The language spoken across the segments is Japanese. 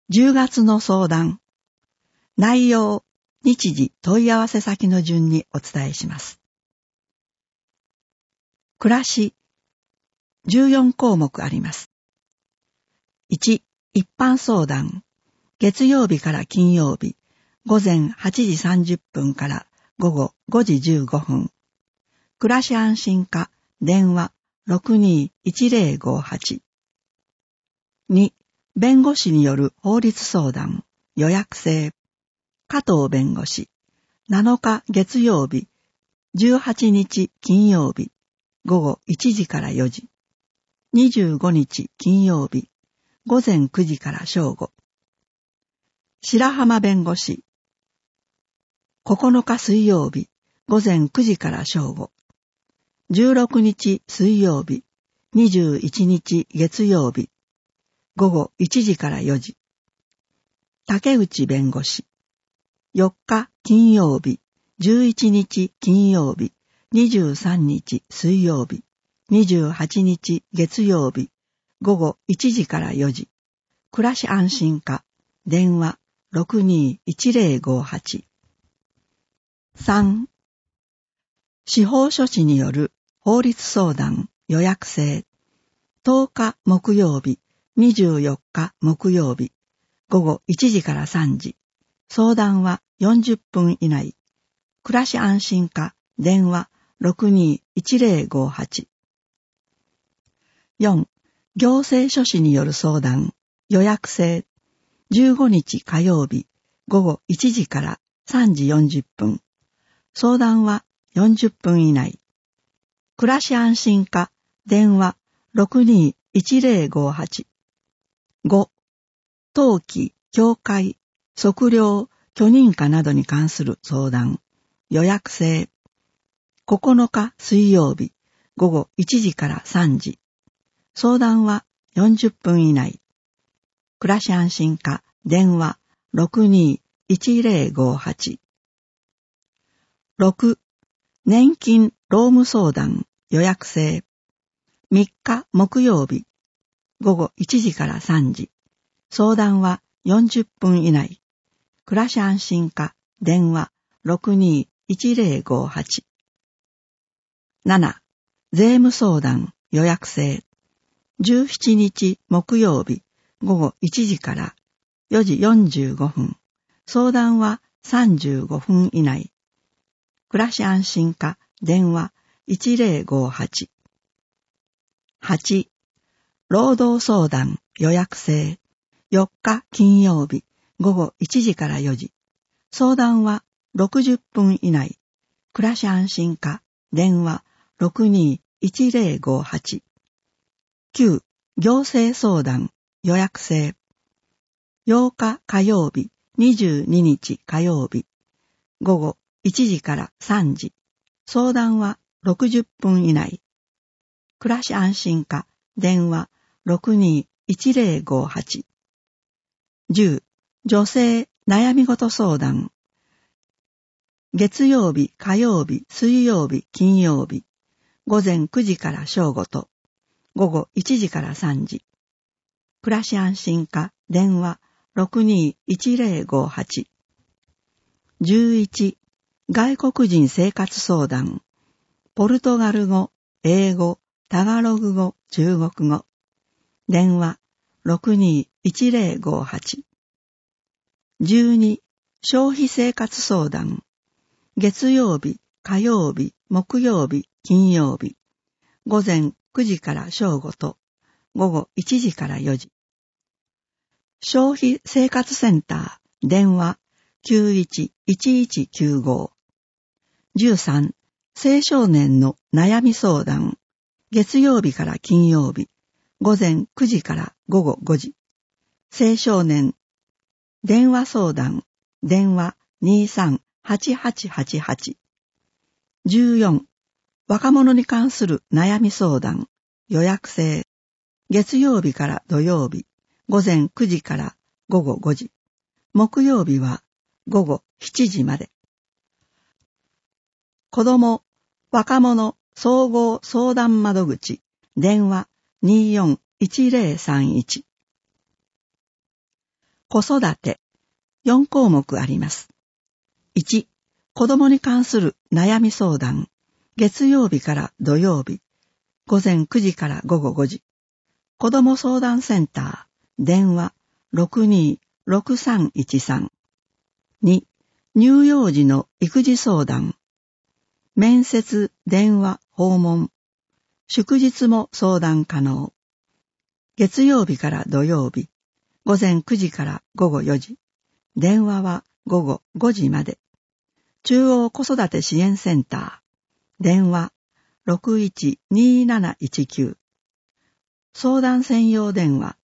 10月の相談。内容、日時、問い合わせ先の順にお伝えします。暮らし、14項目あります。1、一般相談。月曜日から金曜日、午前8時30分から午後5時15分。暮らし安心課、電話 621058。2、弁護士による法律相談、予約制。加藤弁護士、7日月曜日、18日金曜日、午後1時から4時。25日金曜日、午前9時から正午。白浜弁護士、9日水曜日、午前9時から正午。16日水曜日、21日月曜日、午後1時から4時。竹内弁護士、4日金曜日、11日金曜日、23日水曜日、28日月曜日、午後1時から4時。暮らし安心課、電話 621058。3、司法書士による法律相談、予約制。10日木曜日、24日木曜日、午後1時から3時。相談は40分以内。暮らし安心課、電話 621058。4、行政書士による相談、予約制。15日火曜日、午後1時から3時40分。相談は40分以内。暮らし安心課、電話 621058。5、登記、教会、測量、許認可などに関する相談、予約制。9日水曜日、午後1時から3時。相談は40分以内。暮らし安心課、電話 621058。6、年金労務相談、予約制。3日木曜日、午後1時から3時。相談は40分以内。暮らし安心課、電話 621058。7、税務相談、予約制。17日木曜日、午後1時から4時45分。相談は35分以内。暮らし安心課、電話 1058。8、労働相談、予約制。4日金曜日、午後1時から4時。相談は60分以内。暮らし安心課、電話 621058。9、行政相談、予約制。8日火曜日、22日火曜日、午後1時から3時。相談は60分以内。暮らし安心課、電話 621058。10、女性悩み事相談。月曜日、火曜日、水曜日、金曜日、午前9時から正午と、午後1時から3時。暮らし安心課、電話 621058。11、外国人生活相談。ポルトガル語、英語、タガログ語、中国語。電話 621058。12、消費生活相談。月曜日、火曜日、木曜日、金曜日。午前9時から正午と、午後1時から4時。消費生活センター、電話 911195。13、青少年の悩み相談。月曜日から金曜日、午前9時から午後5時。青少年、電話相談、電話 238888。14、若者に関する悩み相談、予約制。月曜日から土曜日、午前9時から午後5時。木曜日は午後7時まで。子ども、若者総合相談窓口、電話 241031。 子育て。4項目あります。1、子供に関する悩み相談。月曜日から土曜日。午前9時から午後5時。子供相談センター。電話 62-6313。2、乳幼児の育児相談。面接、電話、訪問。祝日も相談可能。月曜日から土曜日。午前9時から午後4時。電話は午後5時まで。中央子育て支援センター。電話 612719。相談専用電話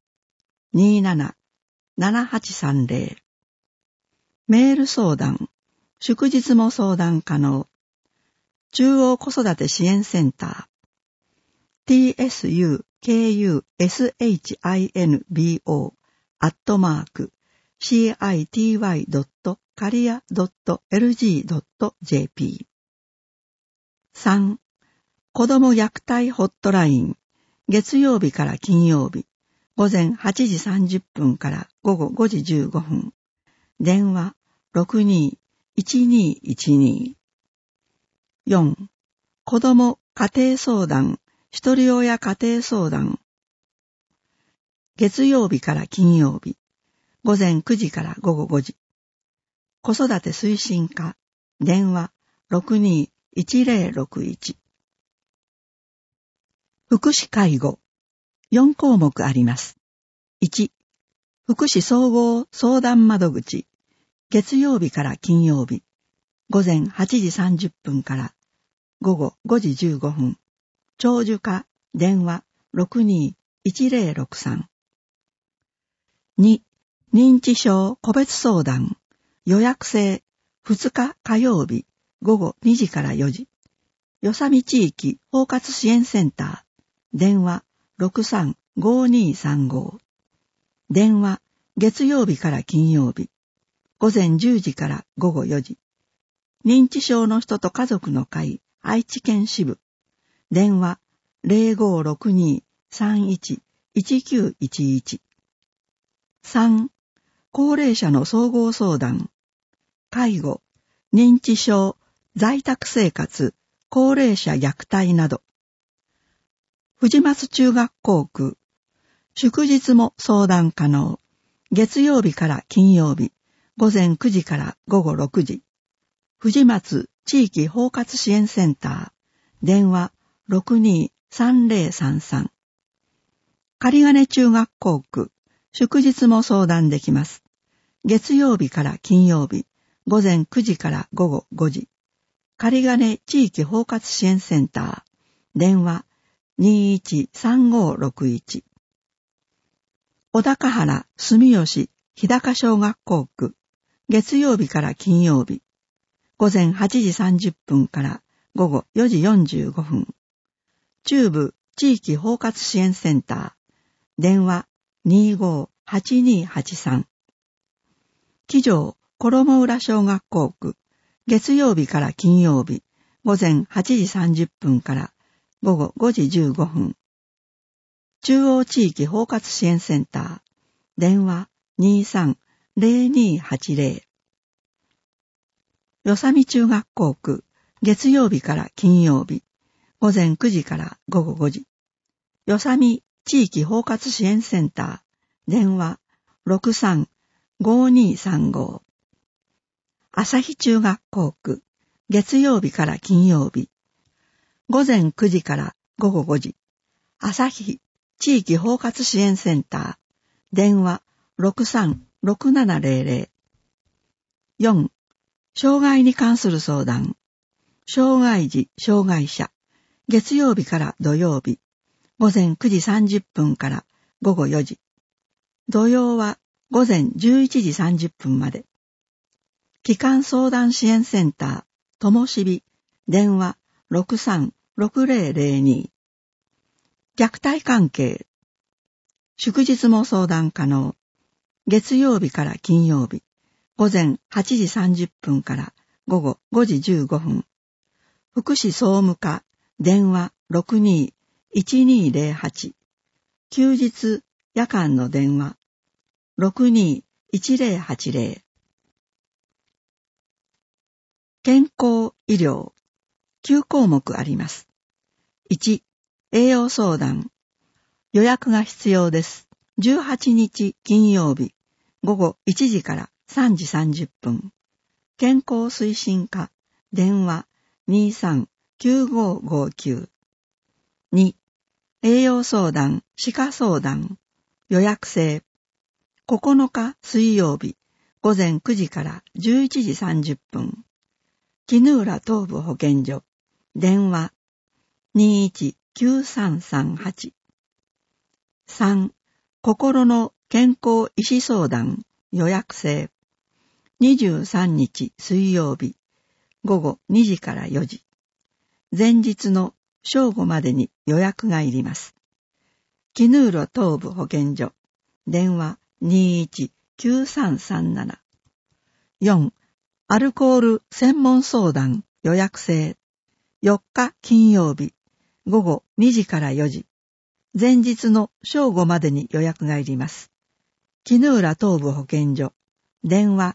277830。メール相談。祝日も相談可能。中央子育て支援センター。tsukushinbo@city.career.lg.jp。 3. 子ども虐待ホットライン。月曜日から金曜日。午前8時30分から午後5時15分。電話 62-1212。4. 子ども家庭相談。一人親家庭相談。月曜日から金曜日。午前9時から午後5時。子育て推進課。電話 62-1061。福祉介護。4項目あります。1、福祉総合相談窓口。月曜日から金曜日。午前8時30分から午後5時15分。長寿課。電話 62-1063。2、認知症個別相談。予約制。2日火曜日。午後2時から4時。与謝美地域包括支援センター。電話 63-5235。電話、月曜日から金曜日。午前10時から午後4時。認知症の人と家族の会、愛知県支部。電話 0562-31-1911。3. 高齢者の総合相談。介護、認知症、在宅生活、高齢者虐待など。藤松中学校区。祝日も相談可能。月曜日から金曜日。午前9時から午後6時。藤松地域包括支援センター。電話 62-3033。仮金中学校区。祝日も相談できます。月曜日から金曜日。午前9時から午後5時。仮金地域包括支援センター。電話 21-3561。小高原住吉日高小学校区。月曜日から金曜日。午前8時30分から午後4時45分。中部地域包括支援センター。電話 25-8283。木城衣浦小学校区。月曜日から金曜日。午前8時30分から午後5時15分。中央地域包括支援センター。電話 23-0280。与謝美中学校区。月曜日から金曜日。午前9時から午後5時。与謝美地域包括支援センター。電話 63-5235。朝日中学校区。月曜日から金曜日。午前9時から午後5時。朝日地域包括支援センター。電話 63-6700。4. 障害に関する相談。障害児・障害者。月曜日から土曜日。午前9時30分から午後4時。土曜は午前11時30分まで。帰還相談支援センター。ともしび。電話 63-6002。虐待関係。祝日も相談可能。月曜日から金曜日。午前8時30分から午後5時15分。福祉総務課。電話 62-1208。休日夜間の電話 1080。健康医療9項目あります。1、栄養相談。予約が必要です。18日金曜日午後1時から3時30分。健康推進課電話 23-9559。2、栄養相談、歯科相談。予約制。9日水曜日午前9時から11時30分。絹浦東部保健所電話 21-9338。3、心の健康医師相談予約制。23日水曜日午後2時から4時。前日の正午までに予約がいります。絹浦東部保健所電話 21-9337。4、アルコール専門相談予約制。4日金曜日午後2時から4時。前日の正午までに予約がいります。絹浦東部保健所電話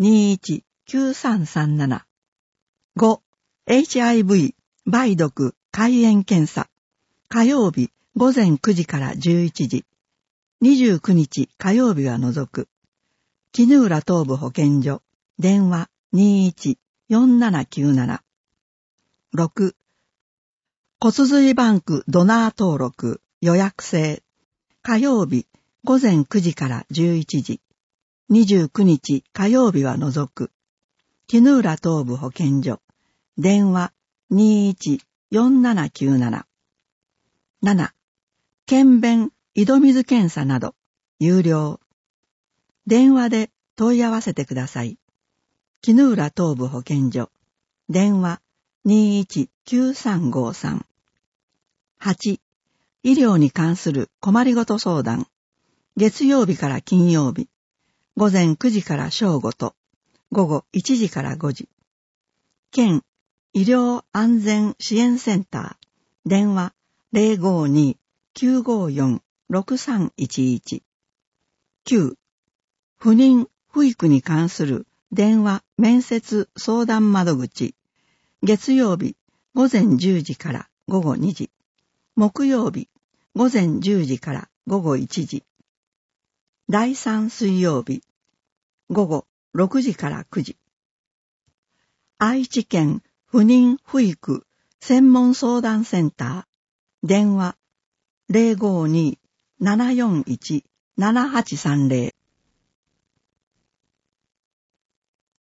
21-9337。5、HIV 梅毒肝炎検査。火曜日午前9時から11時。29日火曜日は除く。絹浦東部保健所電話 21-4797。6、骨髄バンクドナー登録予約制。火曜日午前9時から11時。29日火曜日は除く。絹浦東部保健所電話 21-4797。7、検便井戸水検査など有料。電話で問い合わせてください。絹浦東部保健所電話 21-9353。8、医療に関する困りごと相談。月曜日から金曜日午前9時から正午と午後1時から5時。県医療安全支援センター電話 052-954-6311。9、不妊不育に関する電話面接相談窓口。月曜日午前10時から午後2時。木曜日午前10時から午後1時。第3水曜日午後6時から9時。愛知県不妊不育専門相談センター電話 052-741-7830。